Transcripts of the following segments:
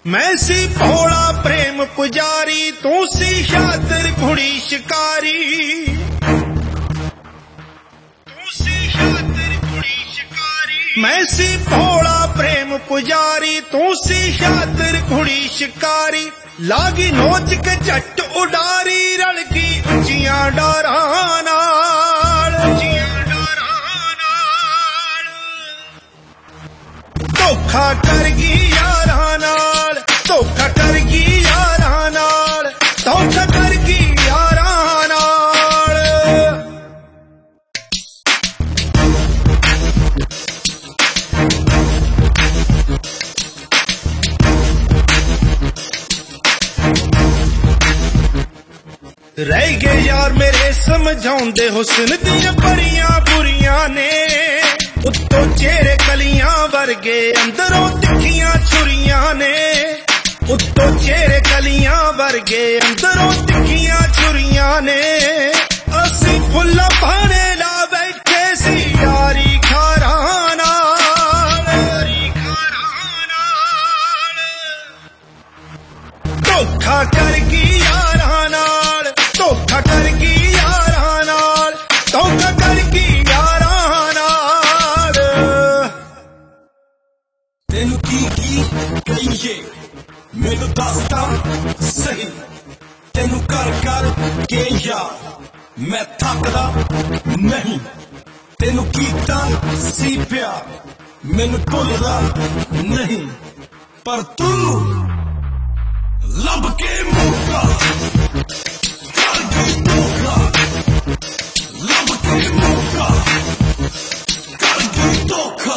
मैं सी भोला प्रेम पुजारी, तू सी शातिर घुड़ी शिकारी। मैं सी भोला प्रेम पुजारी, तू सी शातिर घुड़ी शिकारी। लागी नोच के झट उडारी, रल की उचियां डारां नाल। धोखा करगी यारां नाल, धोखा करगी यारां नाल, धोखा करगी यारां नाल। रह गए यार मेरे समझाउंदे हुस्न दियां परियां बुरियां ने। उत्तों चेहरे कलियां वर्गे, अंदरों तिखियां छुरियां ने। उत्तों चेहरे कलियां वर्गे, अंदरों तिखियां छुरियां ने। असी फुल्ला भाने ला बैठे सी यारी खारां नाल। धोखा करगी यारां नाल, धोखा करगी यारां नाल, धोखा करगी यारां नाल। तेनू की कहिए मैनू दसदा सही, तेनू कर के यार मैं थकदा नहीं। तेनू कीता सी प्यार मैनू भुलदा नहीं, पर तू लब के मौका कर गई धोखा। लब के मौका कर गई धोखा।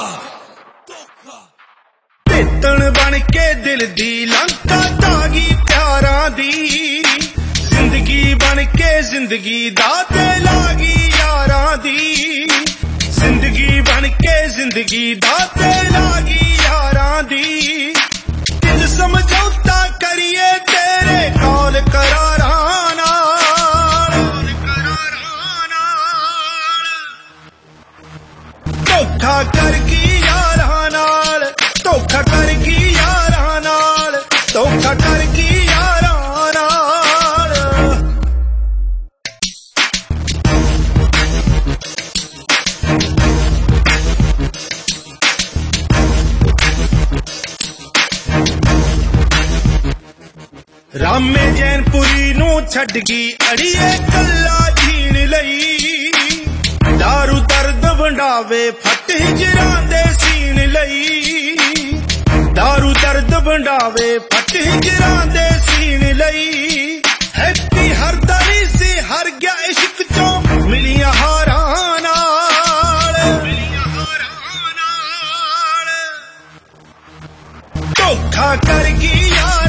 भेतन बन के दिल दी लंका धागी प्यारां दी। जिंदगी बन के जिंदगी दाते लागी यारां दी। जिंदगी बन के जिंदगी दाते लागी यारां दी। दिल समझौता करिए तेरे कौल करारां नाल। धोखा करगी यारां नाल, धोखा करगी यारां नाल, धोखा करगी यारां नाल। रामे जैनपुरी नू छड्ड गई अड़िए कल्ला जीण लई। दारू दर्द वंडावे फट हिजरां दे सीन लई। दारू दर्द वंडावे फट हिजरां दे सीन लई। हैप्पी हरदरी सी हर गया इश्क चों मिलियां हारां नाल। धोखा करगी यार